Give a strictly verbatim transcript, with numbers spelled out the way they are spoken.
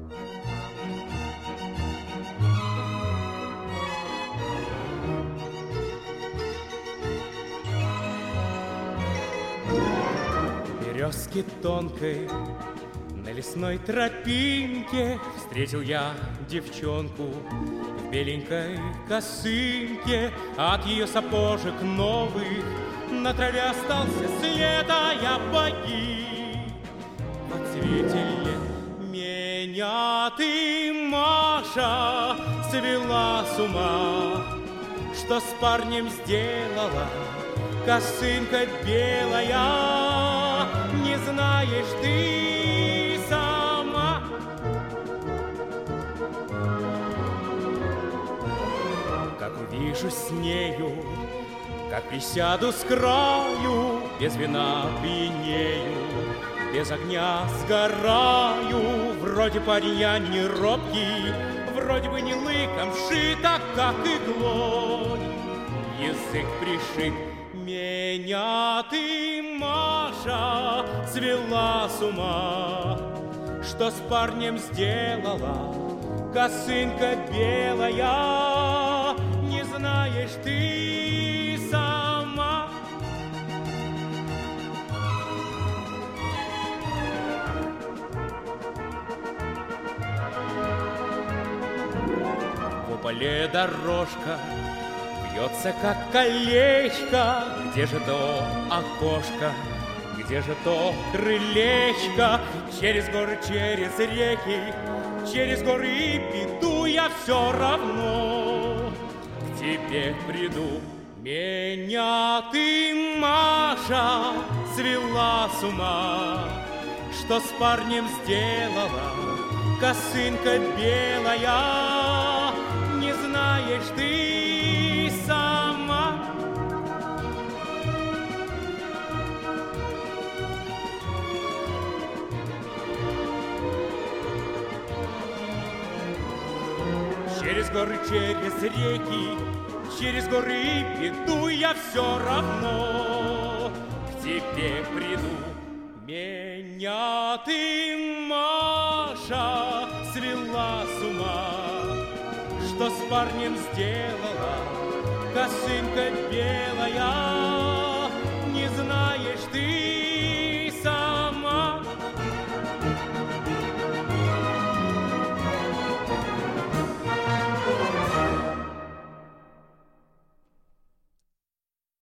Березки тонкой на лесной тропинке встретил я девчонку в беленькой косынке. От ее сапожек новых на траве остался след, а я погиб в цвете лет. Меня ты, Маша, свела с ума, что с парнем сделала косынка белая, не знаешь ты сама. Как увижу с нею, как присяду с краю, без вина пьянею, без огня сгораю. Вроде парень я не робкий, вроде бы не лыком шит, а как иглой язык пришит. Меня ты, Маша, свела с ума, что с парнем сделала косынка белая, не знаешь ты сама. В поле дорожка бьется, как колечко. Где же то окошко, где же то крылечко? Через горы, через реки, через горы и беду, я все равно к тебе приду. Меня ты, Маша, свела с ума, что с парнем сделала косынка белая, не знаешь ты сама. Через горы, через реки, через горы и беду, я все равно к тебе приду. Меня ты, Маша, свела с ума, что с парнем сделала косынка белая,